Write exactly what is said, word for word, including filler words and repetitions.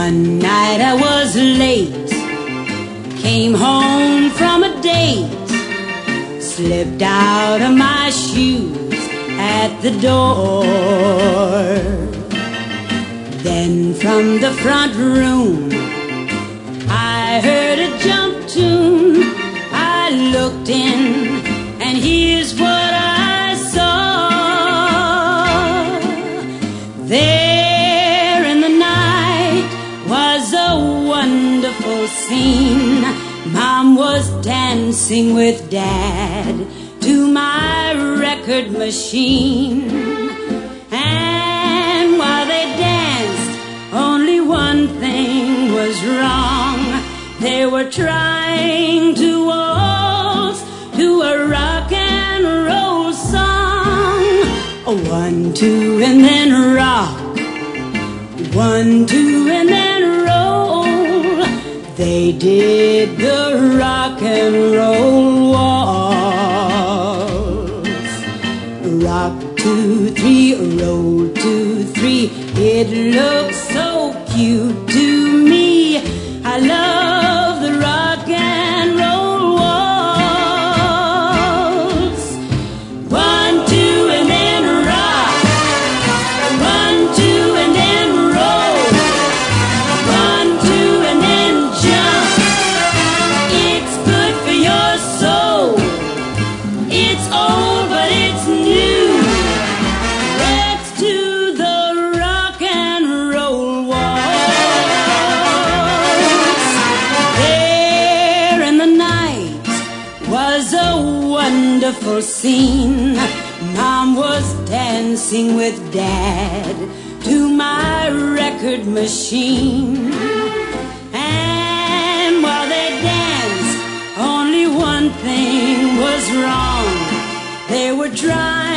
One night I was late, came home from a date, slipped out of my shoes at the door. Then from the front room I heard a jump tune. I looked in and here's what I saw. There in the night was a wonderful scene. Mom was dancing with Dad to my record machine. And while they danced, only one thing was wrong. They were trying to waltz to a rock and roll song. A one, two, and then rock. One, two, and then roll. They did the rock and roll waltz. Rock, two, three, roll, two, three. It looks so cute to me. I love the rock and roll waltz. One, two, and then rock. One, two, and then roll. One, two, and then jump. It's good for your soul. It's old, but it's new. Let's do the rock and roll waltz. There in the night was a wonderful scene. Mom was dancing with Dad to my record machine. And while they danced, only one thing was wrong. They were trying